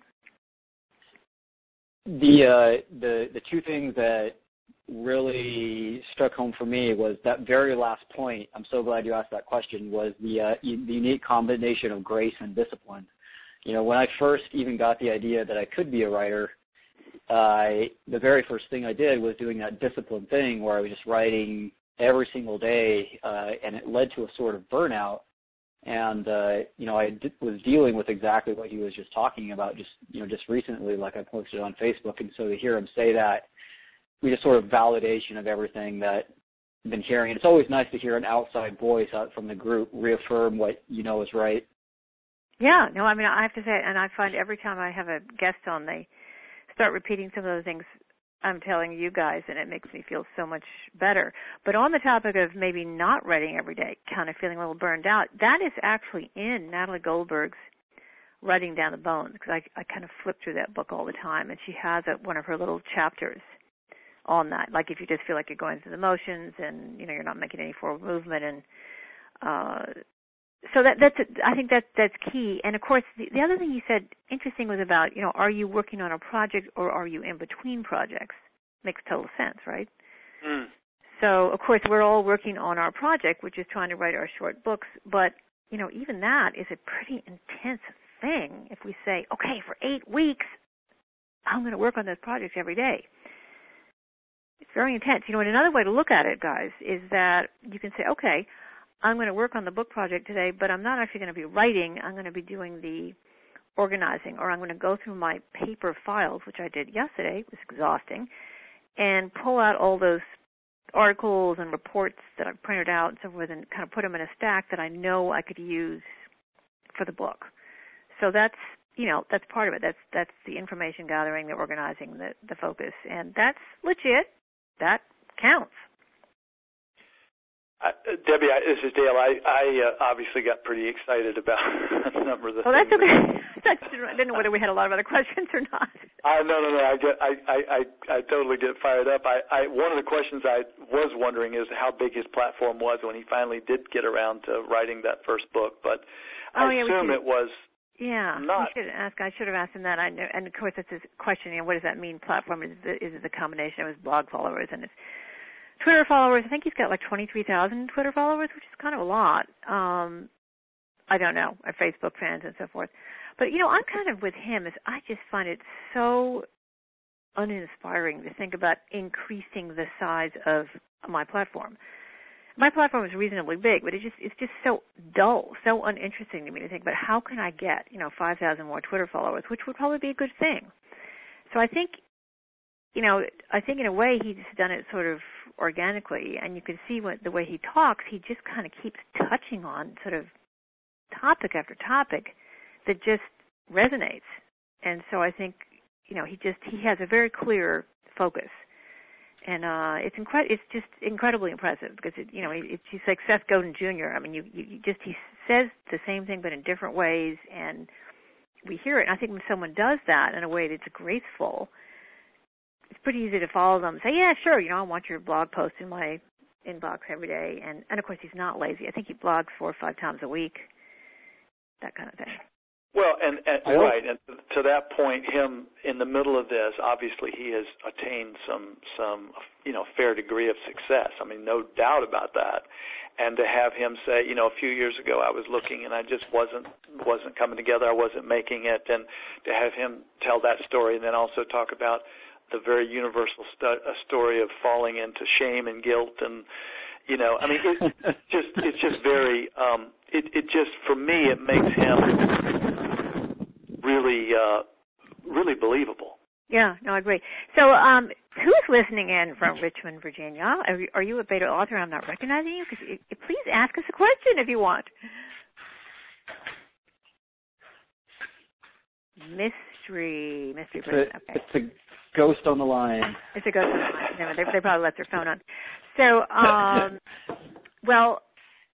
The 2 things that really struck home for me was that very last point. I'm so glad you asked that question. Was the unique combination of grace and discipline. You know, when I first even got the idea that I could be a writer, the very first thing I did was doing that discipline thing where I was just writing every single day, and it led to a sort of burnout. And, you know, I was dealing with exactly what he was just talking about just recently, like I posted on Facebook. And so to hear him say that, we just sort of validation of everything that I've been hearing. And it's always nice to hear an outside voice out from the group reaffirm what you know is right. Yeah, no, I mean, I have to say, and I find every time I have a guest on, they start repeating some of the things I'm telling you guys, and it makes me feel so much better. But on the topic of maybe not writing every day, kind of feeling a little burned out, that is actually in Natalie Goldberg's Writing Down the Bones, because I kind of flip through that book all the time, and she has one of her little chapters on that. Like if you just feel like you're going through the motions and, you know, you're not making any forward movement. And so I think that's key. And, of course, the other thing you said, interesting, was about, you know, are you working on a project or are you in between projects? Makes total sense, right? Mm. So, of course, we're all working on our project, which is trying to write our short books. But, you know, even that is a pretty intense thing if we say, okay, for 8 weeks, I'm going to work on this project every day. It's very intense. You know, and another way to look at it, guys, is that you can say, okay, I'm going to work on the book project today, but I'm not actually going to be writing. I'm going to be doing the organizing, or I'm going to go through my paper files, which I did yesterday. It was exhausting, and pull out all those articles and reports that I've printed out and so forth and kind of put them in a stack that I know I could use for the book. So that's, you know, that's part of it. That's the information gathering, the organizing, the focus, and that's legit. That counts. Debbie, this is Dale. I obviously got pretty excited about a number of the things. Oh, that's okay. I didn't know whether we had a lot of other questions or not. No. I totally get fired up. One of the questions I was wondering is how big his platform was when he finally did get around to writing that first book. But I assume it was. Yeah, not. I should have asked him that. I know, and of course, that's his question. You know, what does that mean? Platform is it the combination of his blog followers and his Twitter followers? I think he's got like 23,000 Twitter followers, which is kind of a lot. I don't know, Facebook fans and so forth. But, you know, I'm kind of with him. I just find it so uninspiring to think about increasing the size of my platform. My platform is reasonably big, but it's just so dull, so uninteresting to me to think about how can I get, 5,000 more Twitter followers, which would probably be a good thing. So I think I think in a way he's done it sort of organically, and you can see the way he talks, he just kind of keeps touching on sort of topic after topic that just resonates. And so I think, he has a very clear focus. And it's just incredibly impressive because he's like Seth Godin Jr. I mean, he says the same thing but in different ways, and we hear it. And I think when someone does that in a way that's graceful, it's pretty easy to follow them and say, yeah, sure, I want your blog post in my inbox every day. And of course, he's not lazy. I think he blogs 4 or 5 times a week, that kind of thing. Well, and right, and to that point, him in the middle of this, obviously he has attained some fair degree of success. I mean, no doubt about that. And to have him say, a few years ago I was looking and I just wasn't coming together, I wasn't making it, and to have him tell that story and then also talk about the very universal story of falling into shame and guilt, and I mean, it's just very. It just, for me, it makes him really believable. Yeah, no, I agree. So, who's listening in from Richmond, Virginia? Are you a beta author? I'm not recognizing you. Please ask us a question if you want. Mystery person. Okay. It's a ghost on the line. It's a ghost on the line. They probably left their phone on. So, well,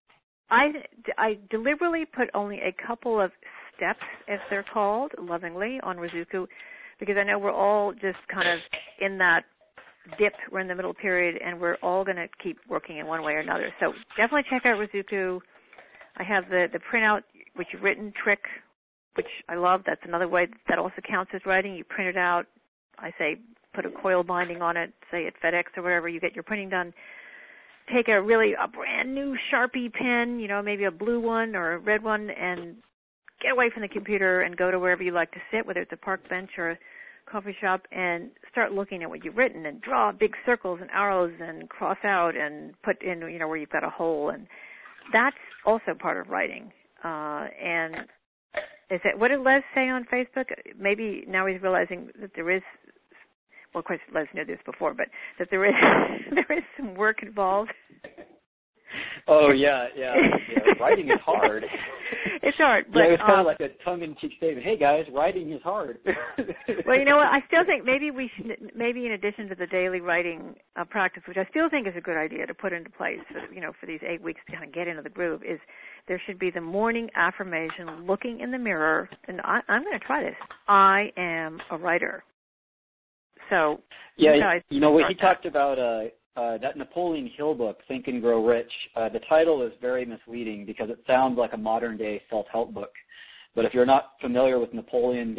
I deliberately put only a couple of steps, as they're called, lovingly, on Ruzuku, because I know we're all just kind of in that dip. We're in the middle period, and we're all going to keep working in one way or another. So definitely check out Ruzuku. I have the printout, which you've written, trick, which I love. That's another way that also counts as writing. You print it out. I say put a coil binding on it, say at FedEx or wherever you get your printing done. Take a brand new Sharpie pen, maybe a blue one or a red one, and get away from the computer and go to wherever you like to sit, whether it's a park bench or a coffee shop, and start looking at what you've written and draw big circles and arrows and cross out and put in, where you've got a hole. And that's also part of writing. And is it, what did Les say on Facebook? Maybe now he's realizing that there is, well, of course, Les knew this before, but that there is some work involved. Oh, yeah. Writing is hard. It's hard. But, it's kind of like a tongue-in-cheek statement. Hey, guys, writing is hard. Well, you know what? I still think maybe we should, maybe in addition to the daily writing practice, which I still think is a good idea to put into place, for these 8 weeks to kind of get into the groove, is there should be the morning affirmation, looking in the mirror, and I'm going to try this. I am a writer. So, yeah, what he talked about, that Napoleon Hill book, Think and Grow Rich, the title is very misleading because it sounds like a modern-day self-help book. But if you're not familiar with Napoleon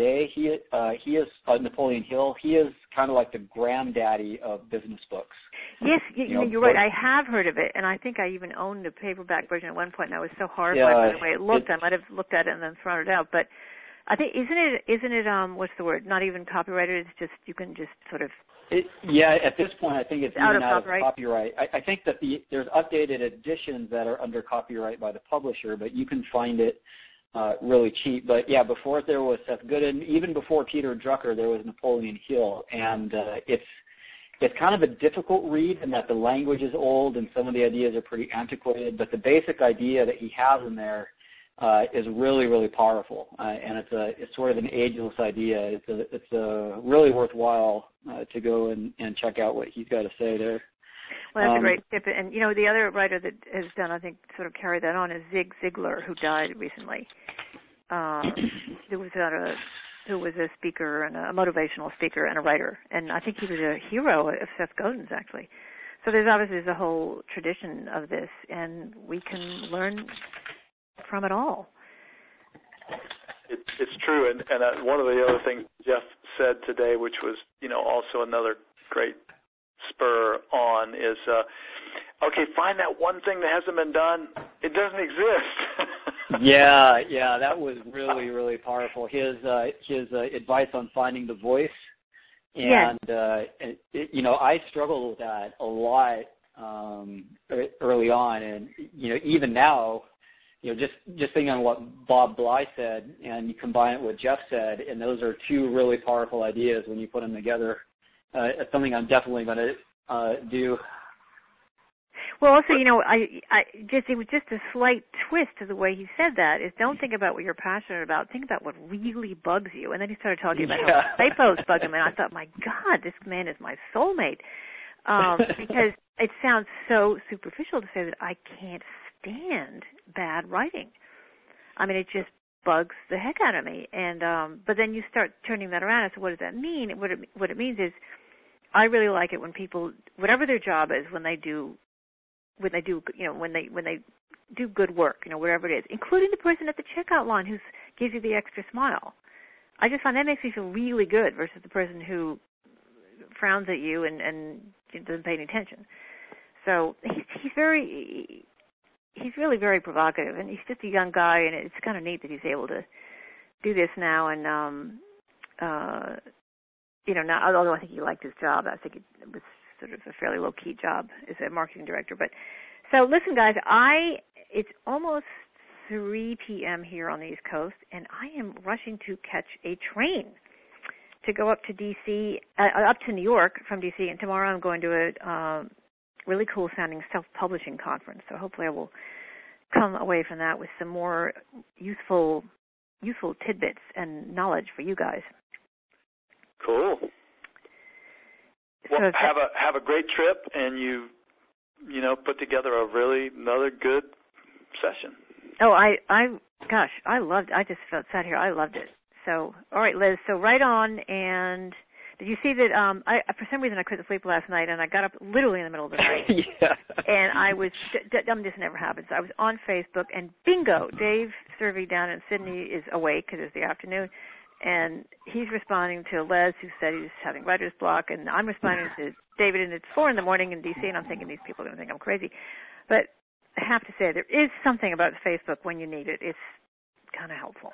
Napoleon Hill, he is kind of like the granddaddy of business books. Yes, you're right. I have heard of it, and I think I even owned the paperback version at one point, and I was so horrified by the way it looked. I might have looked at it and then thrown it out. But I think, isn't it what's the word? Not even copyrighted. It's just, you can just sort of. At this point, I think it's out even of out copyright. of copyright. I think that there's updated editions that are under copyright by the publisher, but you can find it really cheap. But yeah, before there was Seth Godin, even before Peter Drucker, there was Napoleon Hill, and it's kind of a difficult read in that the language is old and some of the ideas are pretty antiquated, but the basic idea that he has in there is really, really powerful, and it's sort of an ageless idea. It's really worthwhile to go and check out what he's got to say there. Well, that's a great tip. And the other writer that has done, I think, sort of carried that on is Zig Ziglar, who died recently. Who was a speaker and a motivational speaker and a writer, and I think he was a hero of Seth Godin's, actually. So there's a whole tradition of this, and we can learn from it all. It's true, and one of the other things Jeff said today, which was also another great spur on, is find that one thing that hasn't been done. It doesn't exist. yeah, that was really, really powerful. His advice on finding the voice, and I struggled with that a lot early on, and even now. Just thinking on what Bob Bly said, and you combine it with what Jeff said, and those are two really powerful ideas when you put them together. It's something I'm definitely going to do. Well, also, you know, it was just a slight twist to the way he said that. Is don't think about what you're passionate about. Think about what really bugs you. And then he started talking about how typos bug him, and I thought, my God, this man is my soulmate. Because it sounds so superficial to say that I can't stand bad writing. I mean, it just bugs the heck out of me. And but then you start turning that around. So what does that mean? What it means is, I really like it when people, whatever their job is, when they do good work, you know, whatever it is, including the person at the checkout line who gives you the extra smile. I just find that makes me feel really good versus the person who frowns at you and doesn't pay any attention. So he's really very provocative, and he's just a young guy, and it's kind of neat that he's able to do this now. And now, although I think he liked his job, I think it was sort of a fairly low-key job as a marketing director. But so listen, guys, it's almost 3 p.m. here on the East Coast, and I am rushing to catch a train to go up to D.C., up to New York from D.C., and tomorrow I'm going to a really cool-sounding self-publishing conference. So hopefully I will come away from that with some more useful tidbits and knowledge for you guys. Cool. Well, have a great trip, and you put together another good session. Oh, I loved it. I just sat here. I loved it. So, all right, Liz. So right on. And did you see that? For some reason I couldn't sleep last night, and I got up literally in the middle of the night. Yeah. And I was. This never happens. I was on Facebook, and bingo, Dave Survey down in Sydney is awake because it's the afternoon. And he's responding to Les, who said he's having writer's block, and I'm responding to David, and it's 4 a.m. in D.C., and I'm thinking these people are going to think I'm crazy. But I have to say, there is something about Facebook when you need it. It's kind of helpful.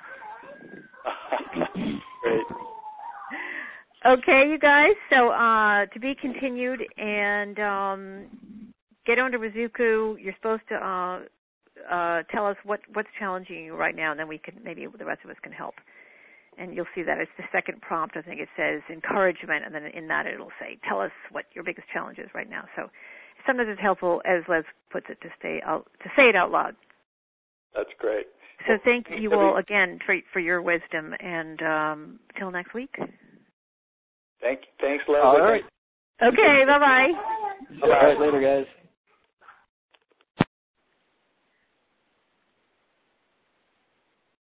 Great. Okay, you guys, so to be continued, and get on to Rizuku. You're supposed to tell us what's challenging you right now, and then maybe the rest of us can help. And you'll see that it's the second prompt. I think it says encouragement, and then in that it'll say, tell us what your biggest challenge is right now. So sometimes it's helpful, as Les puts it, to say it out loud. That's great. So thank you all again for your wisdom, and till next week. Thanks, Les. All right. Okay, bye-bye. All right, later, guys.